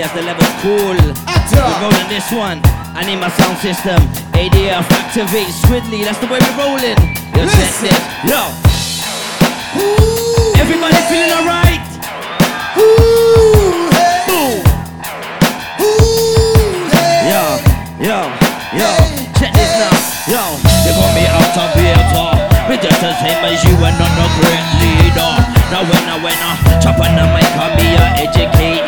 As the level's cool, we're rolling this one. I need my sound system. ADF activate Squidly, that's the way we're rolling. Yo, check this. Yo. Everybody feeling alright? Yo. Check this now. Yo. They got me out of theater. We just the same as you and not no great leader. Now when I chop on the mic, I'll be an educator.